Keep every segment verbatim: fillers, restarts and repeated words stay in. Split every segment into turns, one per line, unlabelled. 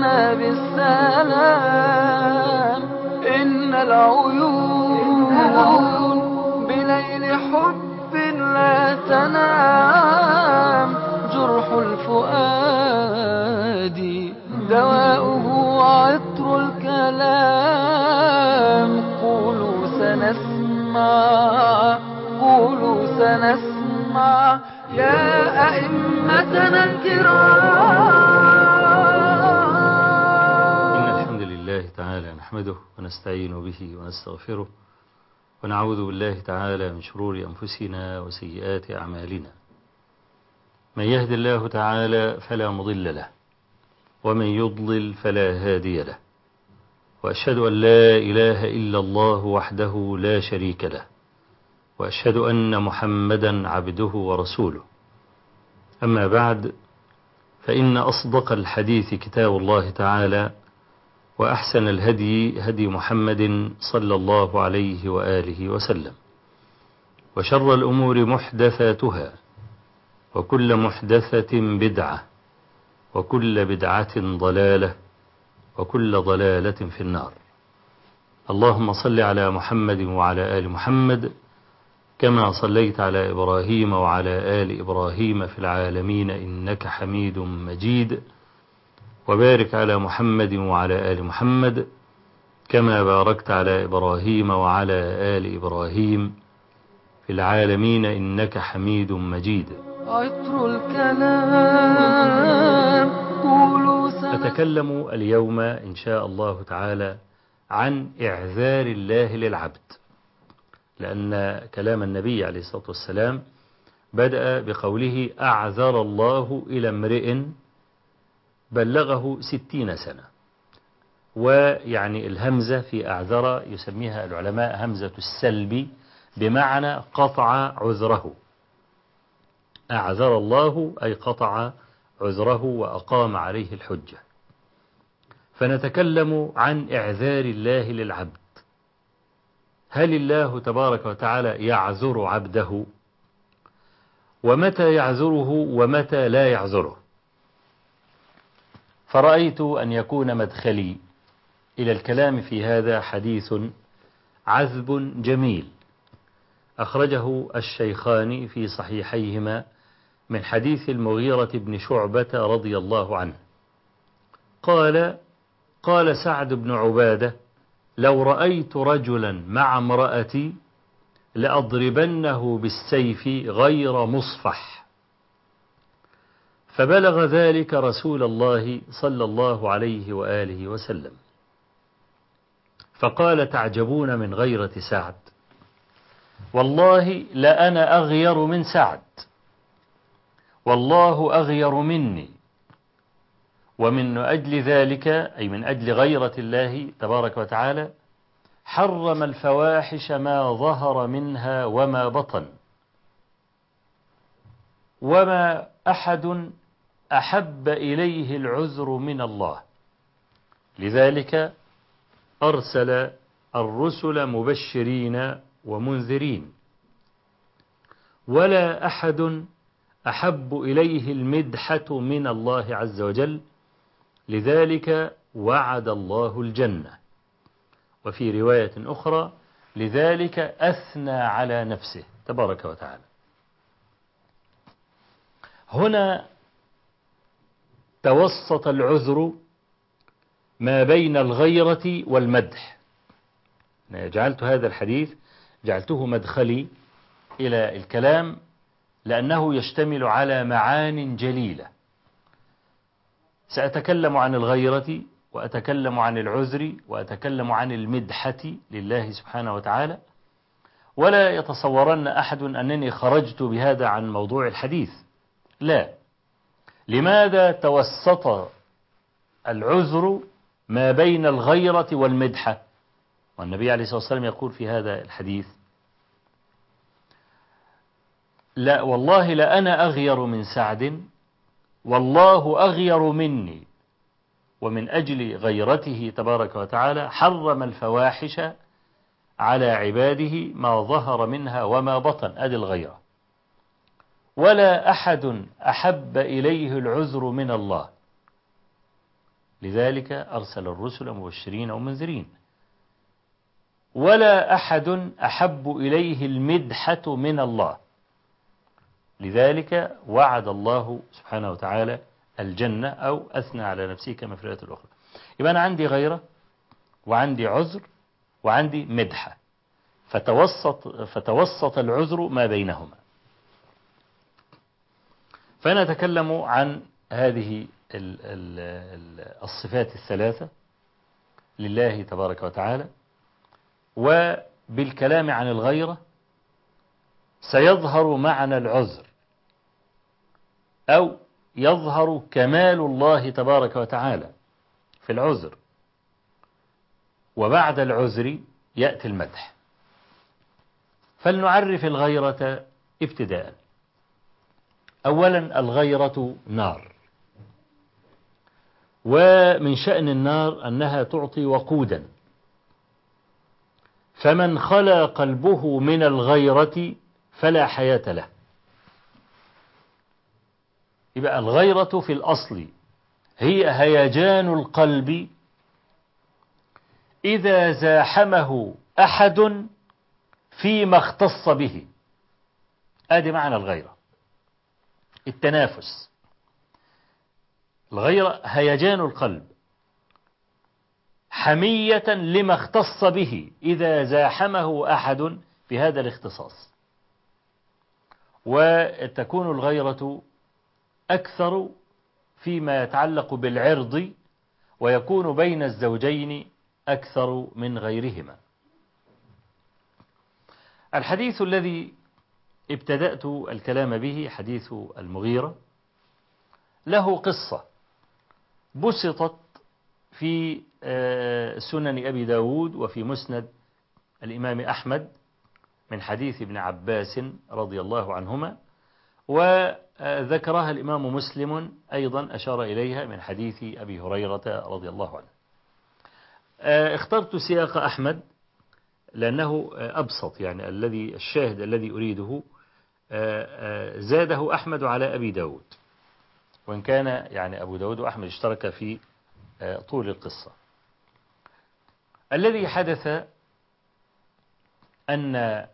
لنا بالسلام. إن العيون بليل حب لا تنام. جرح الفؤاد دواؤه عطر الكلام. قولوا سنسمع قولوا سنسمع يا أئمتنا الكرام.
إن الحمد لله تعالى نحمده ونستعين به ونستغفره ونعوذ بالله تعالى من شرور أنفسنا وسيئات أعمالنا. من يهد الله تعالى فلا مضل له ومن يضلل فلا هادي له، وأشهد أن لا إله إلا الله وحده لا شريك له، وأشهد أن محمدا عبده ورسوله. أما بعد، فإن أصدق الحديث كتاب الله تعالى، وأحسن الهدي هدي محمد صلى الله عليه وآله وسلم، وشر الأمور محدثاتها، وكل محدثة بدعة، وكل بدعة ضلالة، وكل ضلالة في النار. اللهم صل على محمد وعلى آل محمد كما صليت على إبراهيم وعلى آل إبراهيم في العالمين إنك حميد مجيد، وبارك على محمد وعلى آل محمد كما باركت على إبراهيم وعلى آل إبراهيم في العالمين إنك حميد مجيد.
عطر الكلام قولوا سنسمع.
أتكلم اليوم إن شاء الله تعالى عن إعذار الله للعبد، لأن كلام النبي عليه الصلاة والسلام بدأ بقوله أعذر الله إلى امرئ بلغه ستين سنة. ويعني الهمزة في أعذر يسميها العلماء همزة السلب، بمعنى قطع عذره. أعذر الله أي قطع عذره وأقام عليه الحجة. فنتكلم عن إعذار الله للعبد. هل الله تبارك وتعالى يعذر عبده؟ ومتى يعذره ومتى لا يعذره؟ فرأيت أن يكون مدخلي إلى الكلام في هذا حديث عذب جميل أخرجه الشيخان في صحيحيهما من حديث المغيرة بن شعبة رضي الله عنه قال: قال سعد بن عبادة: لو رأيت رجلا مع امرأتي لأضربنه بالسيف غير مصفح. فبلغ ذلك رسول الله صلى الله عليه وآله وسلم، فقال: تعجبون من غيرة سعد؟ والله لأنا أغير من سعد، والله أغير مني. ومن أجل ذلك، أي من أجل غيرة الله تبارك وتعالى، حرم الفواحش ما ظهر منها وما بطن. وما أحد أحب إليه العذر من الله، لذلك أرسل الرسل مبشرين ومنذرين. ولا أحد أحب إليه المدحة من الله عز وجل، لذلك وعد الله الجنة. وفي رواية أخرى: لذلك أثنى على نفسه تبارك وتعالى. هنا توسط العذر ما بين الغيرة والمدح. جعلت هذا الحديث جعلته مدخلي إلى الكلام، لأنه يشتمل على معان جليلة. سأتكلم عن الغيرة، وأتكلم عن العذر، وأتكلم عن المدحة لله سبحانه وتعالى. ولا يتصورن أحد أنني خرجت بهذا عن موضوع الحديث، لا. لماذا توسط العذر ما بين الغيرة والمدحة؟ والنبي عليه الصلاة والسلام يقول في هذا الحديث: لا والله لأنا أغير من سعد، والله أغير مني. ومن أجل غيرته تبارك وتعالى حرم الفواحش على عباده ما ظهر منها وما بطن، أدي الغيرة. ولا أحد أحب إليه العذر من الله، لذلك أرسل الرسل مبشرين ومنذرين. ولا أحد أحب إليه المدحة من الله، لذلك وعد الله سبحانه وتعالى الجنة أو أثنى على نفسه كما في الآية الأخرى. يبقى أنا عندي غيرة وعندي عذر وعندي مدحة، فتوسط, فتوسط العذر ما بينهما. فنتكلم عن هذه الصفات الثلاثة لله تبارك وتعالى. وبالكلام عن الغيرة سيظهر معنى العذر، أو يظهر كمال الله تبارك وتعالى في العذر، وبعد العذر يأتي المدح. فلنعرف الغيرة ابتداء. أولا الغيرة نار، ومن شأن النار أنها تعطي وقودا، فمن خلا قلبه من الغيرة فلا حياة له. يبقى الغيرة في الأصل هي هيجان القلب إذا زاحمه أحد فيما اختص به. آدي معنى الغيرة، التنافس. الغيرة هيجان القلب حمية لما اختص به إذا زاحمه أحد في هذا الاختصاص. وتكون الغيرة أكثر فيما يتعلق بالعرض، ويكون بين الزوجين أكثر من غيرهما. الحديث الذي ابتدأت الكلام به حديث المغيرة له قصة بسطت في سنن أبي داود وفي مسند الإمام أحمد من حديث ابن عباس رضي الله عنهما، وذكرها الإمام مسلم أيضا أشار إليها من حديث أبي هريرة رضي الله عنه. اخترت سياق أحمد لأنه أبسط، يعني الذي الشاهد الذي أريده زاده أحمد على أبي داود، وإن كان يعني أبو داود وأحمد اشترك في طول القصة. الذي حدث أن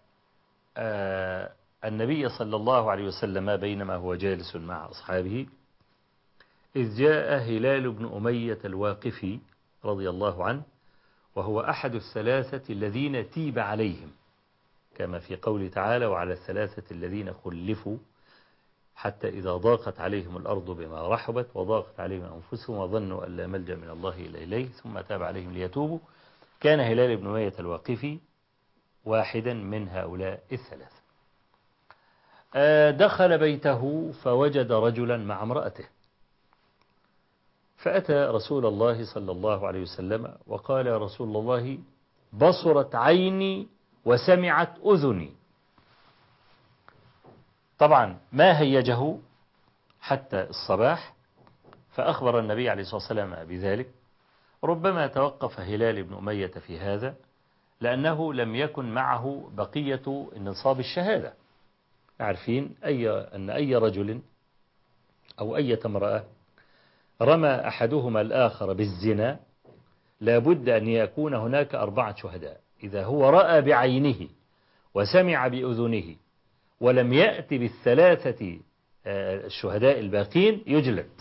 النبي صلى الله عليه وسلم بينما هو جالس مع أصحابه إذ جاء هلال بن أمية الواقفي رضي الله عنه، وهو أحد الثلاثة الذين تيب عليهم، كما في قوله تعالى: وعلى الثلاثة الذين خلفوا حتى إذا ضاقت عليهم الأرض بما رحبت وضاقت عليهم أنفسهم وظنوا أن لا ملجأ من الله إلا إليه ثم تاب عليهم ليتوبوا. كان هلال بن أمية الواقفي واحدا من هؤلاء الثلاثة. دخل بيته فوجد رجلا مع امرأته، فأتى رسول الله صلى الله عليه وسلم وقال: يا رسول الله، بصرت عيني وسمعت أذني. طبعا ما هيجه حتى الصباح، فأخبر النبي عليه الصلاة والسلام بذلك. ربما توقف هلال بن أمية في هذا لأنه لم يكن معه بقية النصاب الشهادة. عارفين أي أن أي رجل أو أي امرأة رمى أحدهما الآخر بالزنا لابد أن يكون هناك أربعة شهداء. إذا هو رأى بعينه وسمع بأذنه ولم يأتي بالثلاثة الشهداء الباقين يجلد.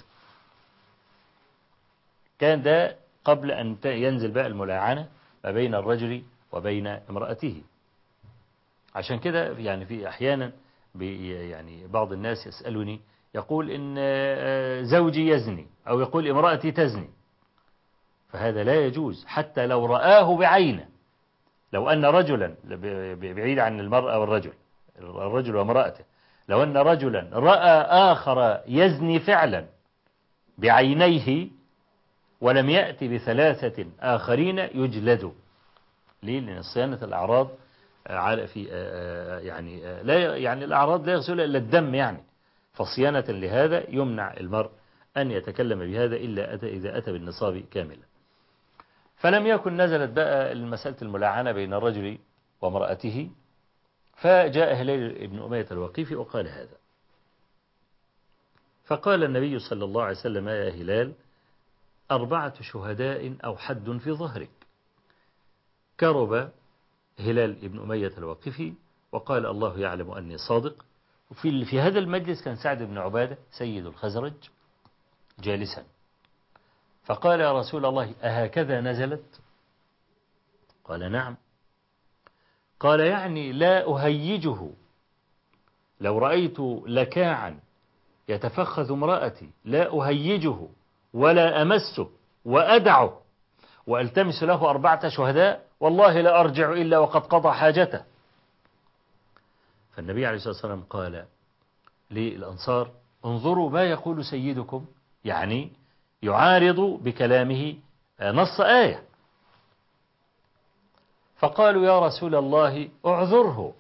كان ده قبل أن ينزل بقى الملاعنة ما بين الرجل وبين امرأته. عشان كده يعني في أحيانا يعني بعض الناس يسألني يقول إن زوجي يزني أو يقول امرأتي تزني، فهذا لا يجوز حتى لو رآه بعينه. لو أن رجلا بعيد عن المرأة والرجل، الرجل وامرأته، لو أن رجلا رأى آخر يزني فعلا بعينيه ولم يأتي بثلاثة آخرين يجلد. ليه؟ لأن صيانة الأعراض على في يعني لا يعني الأعراض لا يغسلها إلا الدم، يعني فصيانة لهذا يمنع المرء أن يتكلم بهذا إلا أتى إذا أتى بالنصاب كاملا. فلم يكن نزلت بقى المسألة الملاعنة بين الرجل وامرأته، فجاء هلال بن أمية الواقفي وقال هذا. فقال النبي صلى الله عليه وسلم: يا هلال، أربعة شهداء أو حد في ظهرك. كرب هلال ابن أمية الواقفي وقال الله يعلم أني صادق. وفي في هذا المجلس كان سعد بن عبادة سيد الخزرج جالسا، فقال يا رسول الله أهكذا نزلت؟ قال نعم. قال يعني لا أهيجه، لو رأيت لكاعا يتفخذ امرأتي لا أهيجه ولا أمسه وأدعه وألتمس له أربعة شهداء والله لا أرجع إلا وقد قضى حاجته. فالنبي عليه الصلاة والسلام قال للأنصار انظروا ما يقول سيدكم، يعني يعارض بكلامه نص آية. فقالوا يا رسول الله اعذره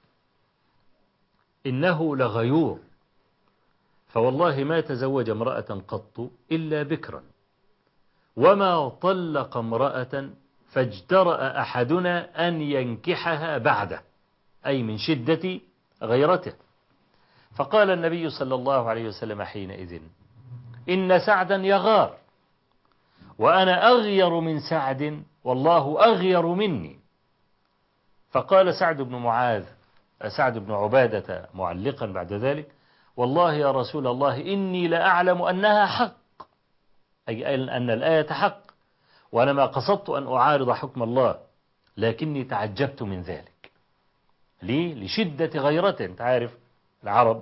إنه لغيور، فوالله ما تزوج امرأة قط إلا بكرا، وما طلق امرأة فاجترأ أحدنا أن ينكحها بعده، أي من شدة غيرته. فقال النبي صلى الله عليه وسلم حينئذ إن سعدا يغار وأنا أغير من سعد والله أغير مني. فقال سعد بن معاذ سعد بن عبادة معلقا بعد ذلك والله يا رسول الله إني لأعلم أنها حق، أي أن الآية حق، وأنا ما قصدت أن أعارض حكم الله لكني تعجبت من ذلك. ليه؟ لشدة غيرته. أنت عارف العرب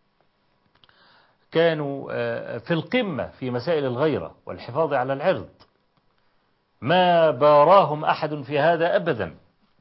كانوا في القمة في مسائل الغيرة والحفاظ على العرض، ما باراهم أحد في هذا أبدا.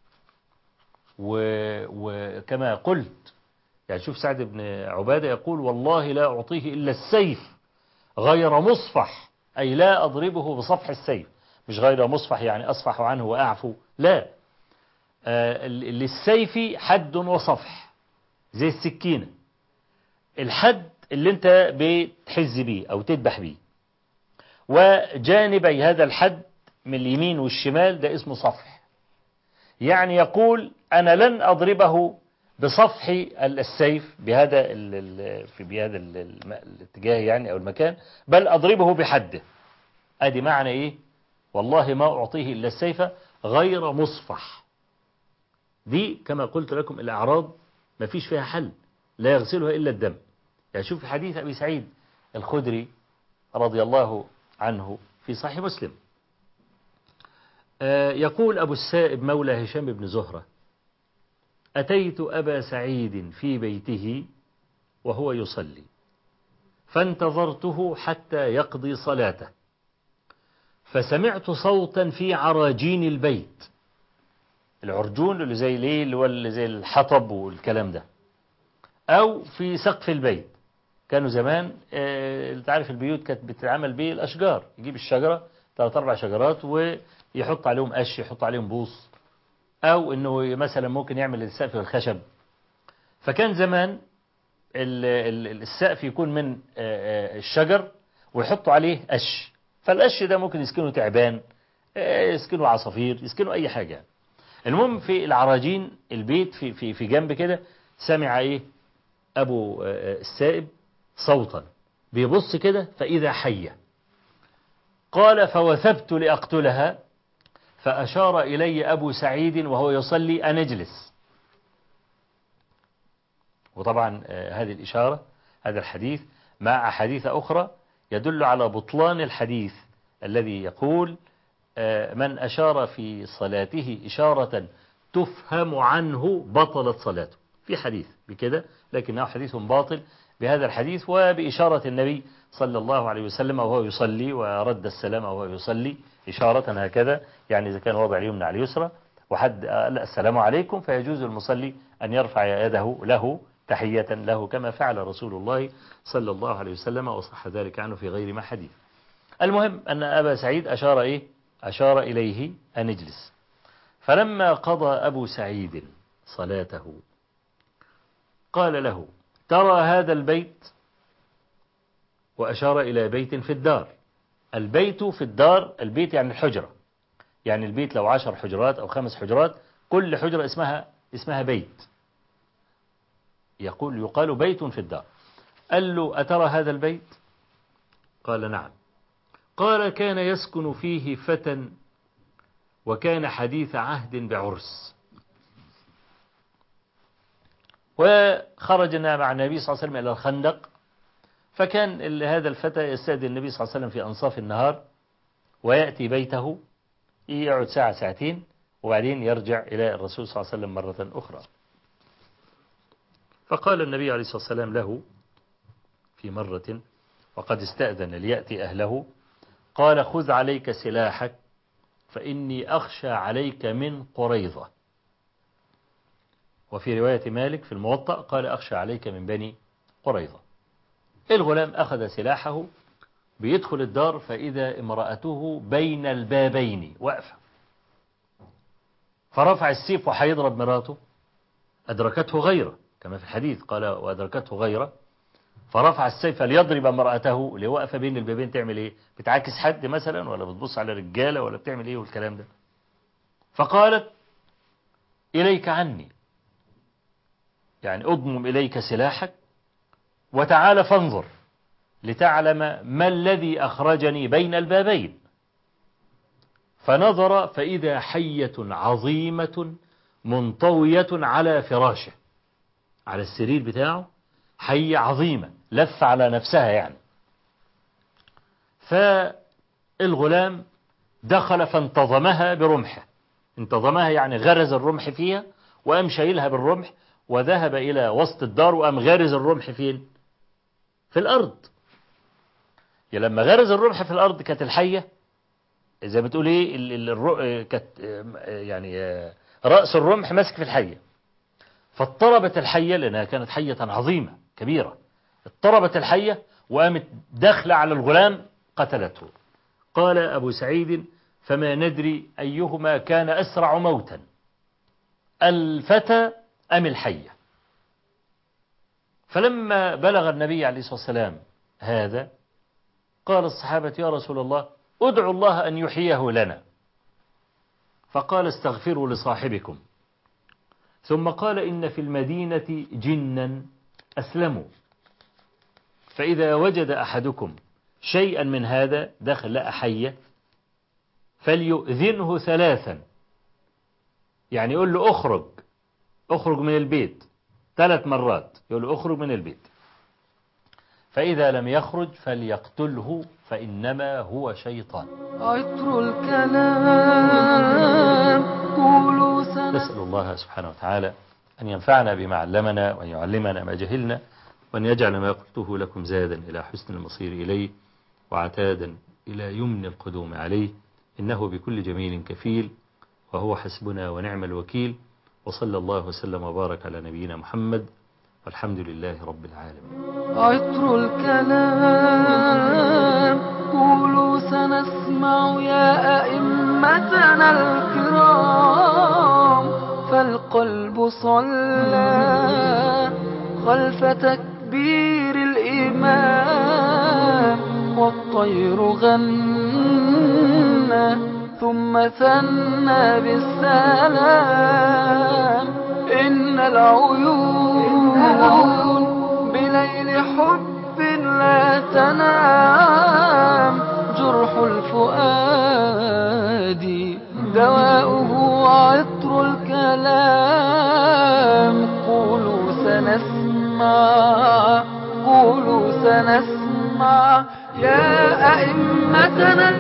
وكما قلت يعني شوف سعد بن عبادة يقول والله لا أعطيه إلا السيف غير مصفح، أي لا أضربه بصفح السيف، مش غير مصفح يعني أصفح عنه وأعفو، لا، آه للسيف حد وصفح زي السكينة، الحد اللي انت بتحز بيه أو تذبح بيه، وجانبي هذا الحد من اليمين والشمال ده اسمه صفح. يعني يقول أنا لن أضربه بصفح السيف بهذا في بهذا الاتجاه يعني أو المكان، بل أضربه بحده. أدي معنى إيه؟ والله ما أعطيه إلا السيف غير مصفح. دي كما قلت لكم الأعراض ما فيش فيها حل، لا يغسلها إلا الدم. يعني شوف حديث أبي سعيد الخدري رضي الله عنه في صحيح مسلم، يقول أبو السائب مولى هشام بن زهرة أتيت أبا سعيد في بيته وهو يصلي فانتظرته حتى يقضي صلاته، فسمعت صوتا في عراجين البيت. العرجون اللي زي ليه اللي هو اللي زي الحطب والكلام ده، أو في سقف البيت. كانوا زمان اه تعرف البيوت كانت بتتعمل بالأشجار، يجيب الشجرة ثلاث أربع شجرات ويحط عليهم قش، يحط عليهم بوص، أو إنه مثلا ممكن يعمل السقف الخشب. فكان زمان السقف يكون من الشجر ويحطوا عليه قش، فالقش ده ممكن يسكنه تعبان، يسكنه عصافير، يسكنه أي حاجة. المهم في العراجين البيت في في في جنب كده سمع إيه أبو السائب صوتا بيبص كده فإذا حية. قال فوثبت لأقتلها فأشار إلي أبو سعيد وهو يصلي أن اجلس. وطبعا هذه الإشارة هذا الحديث مع أحاديث أخرى يدل على بطلان الحديث الذي يقول من أشار في صلاته إشارة تفهم عنه بطلت صلاته. في حديث بكده لكنه حديث باطل بهذا الحديث وبإشارة النبي صلى الله عليه وسلم وهو يصلي ورد السلام وهو يصلي إشارة هكذا، يعني إذا كان وضع اليمنى على اليسرى وحد السلام عليكم فيجوز المصلي أن يرفع يده له تحية له كما فعل رسول الله صلى الله عليه وسلم وصح ذلك عنه في غير ما حديث. المهم أن أبا سعيد أشار إيه؟ أشار إليه أن اجلس. فلما قضى أبو سعيد صلاته قال له ترى هذا البيت؟ وأشار إلى بيت في الدار. البيت في الدار، البيت يعني الحجرة، يعني البيت لو عشر حجرات أو خمس حجرات كل حجرة اسمها اسمها بيت، يقول يقال بيت في الدار. قال له أترى هذا البيت؟ قال نعم. قال كان يسكن فيه فتى وكان حديث عهد بعرس، وخرجنا مع النبي صلى الله عليه وسلم إلى الخندق، فكان هذا الفتى يستأذن النبي صلى الله عليه وسلم في أنصاف النهار ويأتي بيته يقعد ساعة ساعتين وبعدين يرجع إلى الرسول صلى الله عليه وسلم مرة أخرى. فقال النبي عليه الصلاة والسلام له في مرة وقد استأذن ليأتي أهله، قال خذ عليك سلاحك فإني أخشى عليك من قريظة. وفي رواية مالك في الموطأ قال أخشى عليك من بني قريظة. الغلام أخذ سلاحه بيدخل الدار فإذا امرأته بين البابين واقفة، فرفع السيف وحيضرب مراته، أدركته غيره كما في الحديث قال وأدركته غيره، فرفع السيف ليضرب امرأته اللي واقفة بين البابين. تعمل إيه؟ بتعاكس حد مثلا ولا بتبص على رجالة ولا بتعمل إيه والكلام ده؟ فقالت إليك عني، يعني أضمم إليك سلاحك وتعال فانظر لتعلم ما الذي أخرجني بين البابين. فنظر فإذا حية عظيمة منطوية على فراشه، على السرير بتاعه حية عظيمة لف على نفسها يعني. فالغلام دخل فانتظمها برمحه، انتظمها يعني غرز الرمح فيها وقام شايلها بالرمح وذهب إلى وسط الدار وقام غارز الرمح فين؟ في الأرض. يعني لما غرز الرمح في الأرض كانت الحية زي ما بتقول إيه ال- ال- كانت يعني رأس الرمح ماسك في الحية، فاضطربت الحية لأنها كانت حية عظيمة كبيرة، اضطربت الحية وقامت داخلة على الغلام قتلته. قال أبو سعيد فما ندري أيهما كان أسرع موتا، الفتى أم الحية. فلما بلغ النبي عليه الصلاة والسلام هذا قال الصحابة يا رسول الله ادعوا الله أن يحييه لنا، فقال استغفروا لصاحبكم، ثم قال إن في المدينة جنا أسلموا، فإذا وجد أحدكم شيئا من هذا دخل لقى حية فليؤذنه ثلاثا، يعني يقول له أخرج أخرج من البيت ثلاث مرات، يقول له أخرج من البيت، فإذا لم يخرج فليقتله فإنما هو شيطان.
عطر الكلام قولوا سنة.
نسأل الله سبحانه وتعالى أن ينفعنا بما علمنا وأن يعلمنا ما جهلنا، وأن يجعل ما قلته لكم زادا إلى حسن المصير إليه وعتادا إلى يمن القدوم عليه، إنه بكل جميل كفيل وهو حسبنا ونعم الوكيل. وصلى الله وسلم وبارك على نبينا محمد والحمد لله رب العالمين.
عطر الكلام قولوا سنسمع يا أئمتنا الكرام، فالقلب صلى خلف تكبير الإمام، والطير غنى ثم ثنى بالسلام. إن العيون بليل حب لا تنام، جرح الفؤاد دواؤه عطر الكلام. قولوا سنسمع قولوا سنسمع يا أئمتنا